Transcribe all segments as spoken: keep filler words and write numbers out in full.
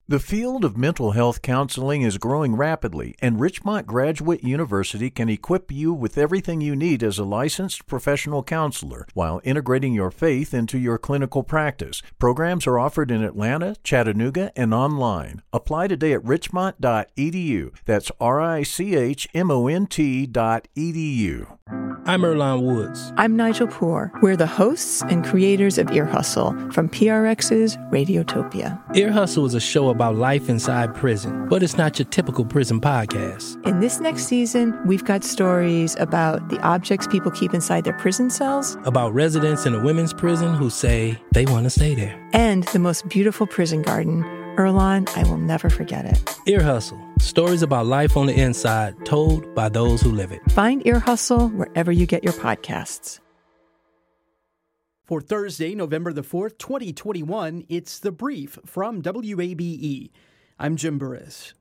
The field of mental health counseling is growing rapidly, and Richmont Graduate University can equip you with everything you need as a licensed professional counselor while integrating your faith into your clinical practice. Programs are offered in Atlanta, Chattanooga, and online. Apply today at richmont dot e d u. That's R I C H M O N T dot E D U. I'm Earlonne Woods. I'm Nigel Poor. We're the hosts and creators of Ear Hustle from P R X's Radiotopia. Ear Hustle is a show about life inside prison, but it's not your typical prison podcast. In this next season, we've got stories about the objects people keep inside their prison cells, about residents in a women's prison who say they want to stay there, and the most beautiful prison garden. Earlonne, I will never forget it. Ear Hustle. Stories about life on the inside, told by those who live it. Find Ear Hustle wherever you get your podcasts. For Thursday, November the fourth, twenty twenty-one, it's The Brief from W A B E. I'm Jim Burris.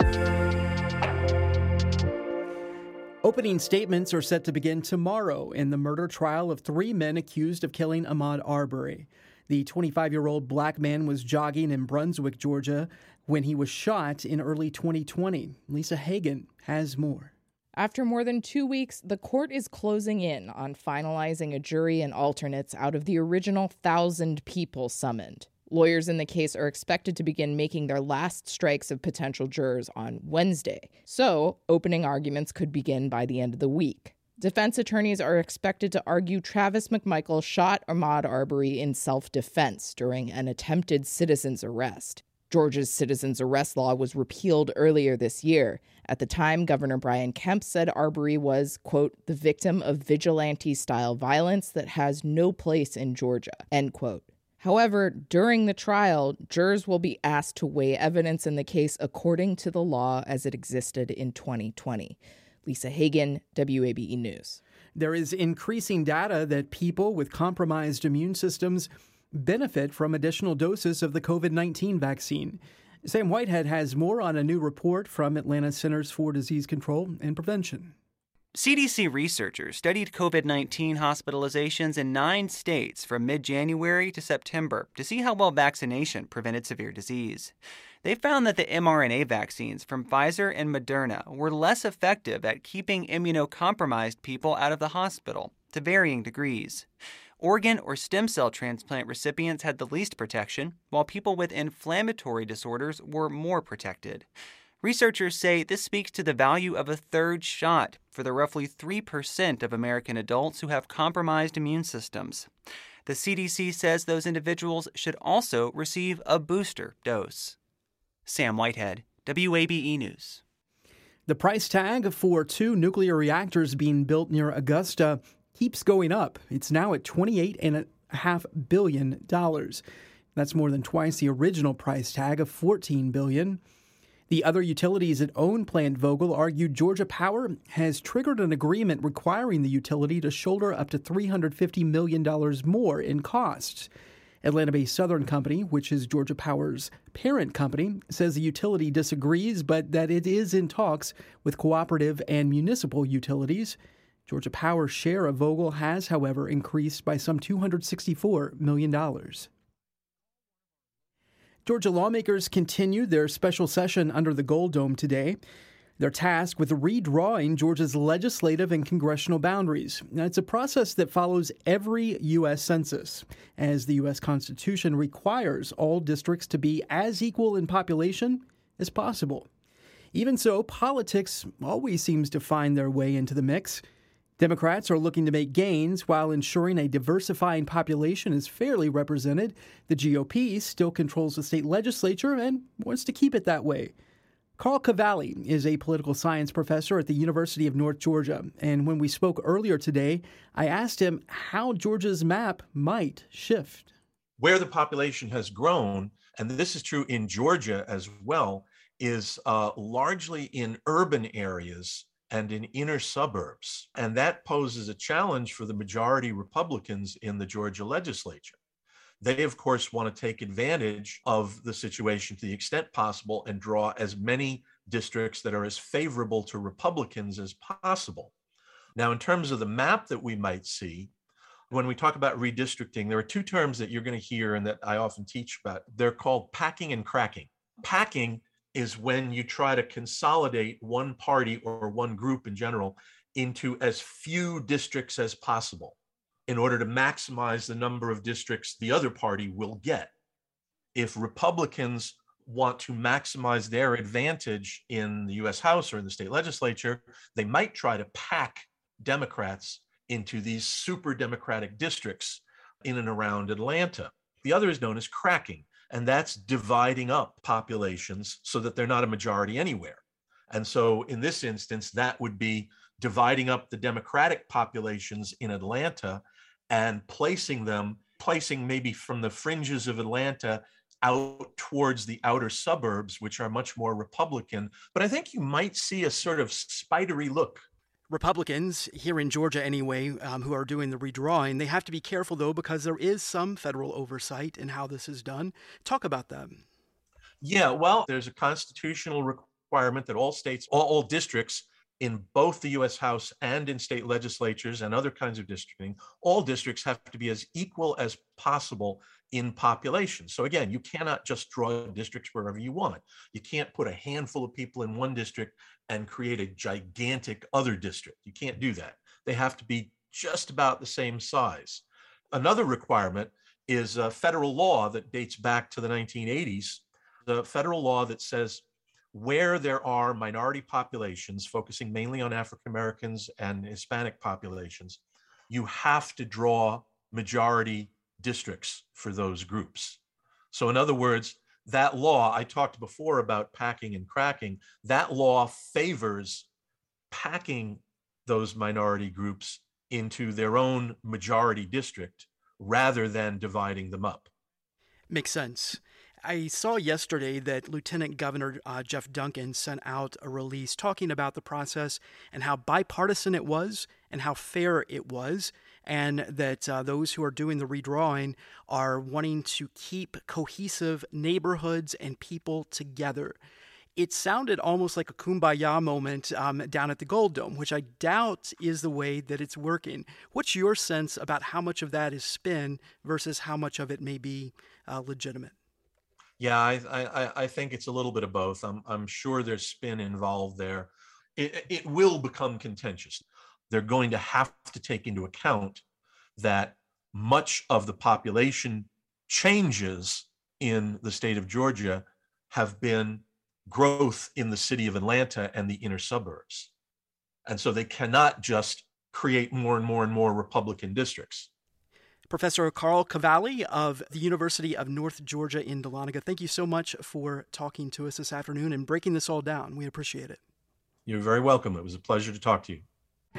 Opening statements are set to begin tomorrow in the murder trial of three men accused of killing Ahmaud Arbery. The twenty-five-year-old black man was jogging in Brunswick, Georgia, when he was shot in early twenty twenty. Lisa Hagen has more. After more than two weeks, the court is closing in on finalizing a jury and alternates out of the original thousand people summoned. Lawyers in the case are expected to begin making their last strikes of potential jurors on Wednesday, so opening arguments could begin by the end of the week. Defense attorneys are expected to argue Travis McMichael shot Ahmaud Arbery in self-defense during an attempted citizen's arrest. Georgia's citizen's arrest law was repealed earlier this year. At the time, Governor Brian Kemp said Arbery was, quote, the victim of vigilante-style violence that has no place in Georgia, end quote. However, during the trial, jurors will be asked to weigh evidence in the case according to the law as it existed in twenty twenty. Lisa Hagen, W A B E News. There is increasing data that people with compromised immune systems benefit from additional doses of the covid nineteen vaccine. Sam Whitehead has more on a new report from Atlanta Centers for Disease Control and Prevention. C D C researchers studied covid nineteen hospitalizations in nine states from mid-January to September to see how well vaccination prevented severe disease. They found that the mRNA vaccines from Pfizer and Moderna were less effective at keeping immunocompromised people out of the hospital, to varying degrees. Organ or stem cell transplant recipients had the least protection, while people with inflammatory disorders were more protected. Researchers say this speaks to the value of a third shot for the roughly three percent of American adults who have compromised immune systems. The C D C says those individuals should also receive a booster dose. Sam Whitehead, W A B E News. The price tag for two nuclear reactors being built near Augusta keeps going up. It's now at twenty-eight point five billion dollars. That's more than twice the original price tag of fourteen billion dollars. The other utilities that own Plant Vogtle argued Georgia Power has triggered an agreement requiring the utility to shoulder up to three hundred fifty million dollars more in costs. Atlanta-based Southern Company, which is Georgia Power's parent company, says the utility disagrees, but that it is in talks with cooperative and municipal utilities. Georgia Power's share of Vogtle has, however, increased by some two hundred sixty-four million dollars. Georgia lawmakers continued their special session under the Gold Dome today. They're tasked with redrawing Georgia's legislative and congressional boundaries. Now, it's a process that follows every U S census, as the U S Constitution requires all districts to be as equal in population as possible. Even so, politics always seems to find their way into the mix. Democrats are looking to make gains while ensuring a diversifying population is fairly represented. The G O P still controls the state legislature and wants to keep it that way. Carl Cavalli is a political science professor at the University of North Georgia, and when we spoke earlier today, I asked him how Georgia's map might shift. Where the population has grown, and this is true in Georgia as well, is uh, largely in urban areas and in inner suburbs. And that poses a challenge for the majority Republicans in the Georgia legislature. They, of course, want to take advantage of the situation to the extent possible and draw as many districts that are as favorable to Republicans as possible. Now, in terms of the map that we might see, when we talk about redistricting, there are two terms that you're going to hear and that I often teach about. They're called packing and cracking. Packing is when you try to consolidate one party or one group in general into as few districts as possible in order to maximize the number of districts the other party will get. If Republicans want to maximize their advantage in the U S House or in the state legislature, they might try to pack Democrats into these super Democratic districts in and around Atlanta. The other is known as cracking, and that's dividing up populations so that they're not a majority anywhere. And so in this instance, that would be dividing up the Democratic populations in Atlanta and placing them, placing maybe from the fringes of Atlanta out towards the outer suburbs, which are much more Republican. But I think you might see a sort of spidery look. Republicans, here in Georgia anyway, um, who are doing the redrawing, they have to be careful, though, because there is some federal oversight in how this is done. Talk about that. Yeah, well, there's a constitutional requirement that all states, all, all districts in both the U S House and in state legislatures and other kinds of districting, all districts have to be as equal as possible in population. So again, you cannot just draw districts wherever you want. You can't put a handful of people in one district and create a gigantic other district. You can't do that. They have to be just about the same size. Another requirement is a federal law that dates back to the nineteen eighties, the federal law that says where there are minority populations, focusing mainly on African Americans and Hispanic populations, you have to draw majority districts for those groups. So in other words, that law, I talked before about packing and cracking, that law favors packing those minority groups into their own majority district rather than dividing them up. Makes sense. I saw yesterday that Lieutenant Governor uh, Jeff Duncan sent out a release talking about the process and how bipartisan it was and how fair it was, and that uh, those who are doing the redrawing are wanting to keep cohesive neighborhoods and people together. It sounded almost like a kumbaya moment um, down at the Gold Dome, which I doubt is the way that it's working. What's your sense about how much of that is spin versus how much of it may be uh, legitimate? Yeah, I, I, I think it's a little bit of both. I'm, I'm sure there's spin involved there. It, it will become contentious. They're going to have to take into account that much of the population changes in the state of Georgia have been growth in the city of Atlanta and the inner suburbs. And so they cannot just create more and more and more Republican districts. Professor Carl Cavalli of the University of North Georgia in Dahlonega, thank you so much for talking to us this afternoon and breaking this all down. We appreciate it. You're very welcome. It was a pleasure to talk to you.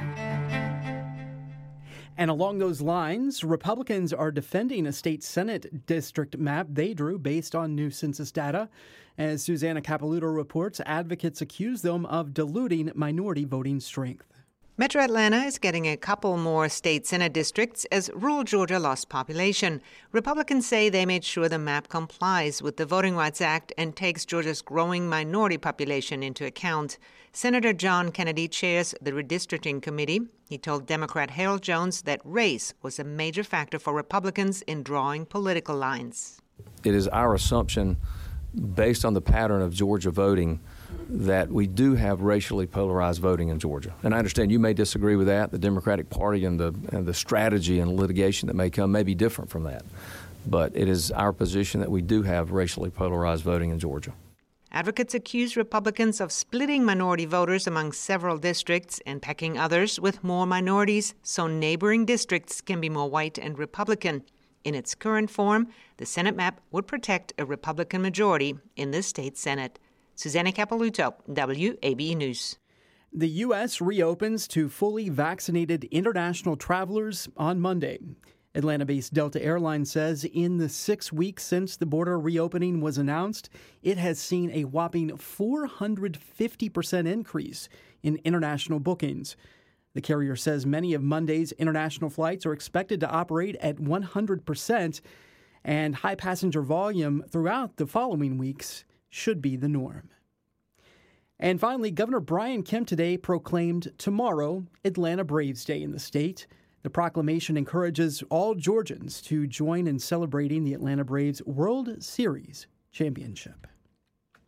And along those lines, Republicans are defending a state Senate district map they drew based on new census data. As Susanna Capilouto reports, advocates accuse them of diluting minority voting strength. Metro Atlanta is getting a couple more state Senate districts as rural Georgia lost population. Republicans say they made sure the map complies with the Voting Rights Act and takes Georgia's growing minority population into account. Senator John Kennedy chairs the redistricting committee. He told Democrat Harold Jones that race was a major factor for Republicans in drawing political lines. It is our assumption, based on the pattern of Georgia voting, that we do have racially polarized voting in Georgia. And I understand you may disagree with that. The Democratic Party and the and the strategy and litigation that may come may be different from that. But it is our position that we do have racially polarized voting in Georgia. Advocates accuse Republicans of splitting minority voters among several districts and packing others with more minorities so neighboring districts can be more white and Republican. In its current form, the Senate map would protect a Republican majority in the state Senate. Susanna Capilouto, W A B E News. The U S reopens to fully vaccinated international travelers on Monday. Atlanta-based Delta Airlines says in the six weeks since the border reopening was announced, it has seen a whopping four hundred fifty percent increase in international bookings. The carrier says many of Monday's international flights are expected to operate at one hundred percent, and high passenger volume throughout the following weeks should be the norm. And finally, Governor Brian Kemp today proclaimed tomorrow Atlanta Braves Day in the state. The proclamation encourages all Georgians to join in celebrating the Atlanta Braves World Series championship.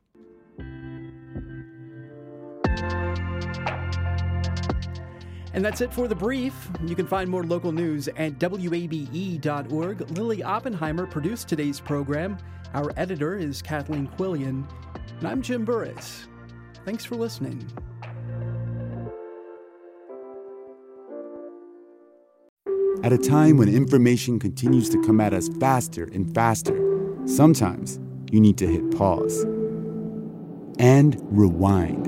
And that's it for The Brief. You can find more local news at W A B E dot org. Lily Oppenheimer produced today's program. Our editor is Kathleen Quillian. And I'm Jim Burris. Thanks for listening. At a time when information continues to come at us faster and faster, sometimes you need to hit pause and rewind.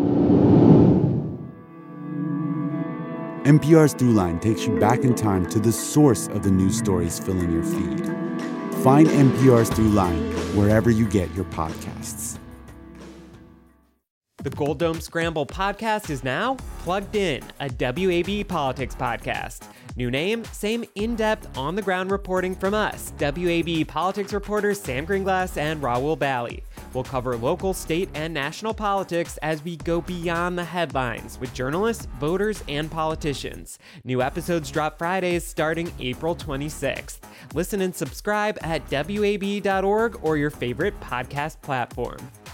N P R's Throughline takes you back in time to the source of the news stories filling your feed. Find N P R's Throughline wherever you get your podcasts. The Gold Dome Scramble podcast is now Plugged In, a W A B politics podcast. New name, same in-depth, on-the-ground reporting from us, W A B politics reporters Sam Greenglass and Raul Bally. We'll cover local, state, and national politics as we go beyond the headlines with journalists, voters, and politicians. New episodes drop Fridays starting April twenty-sixth. Listen and subscribe at W A B dot org or your favorite podcast platform.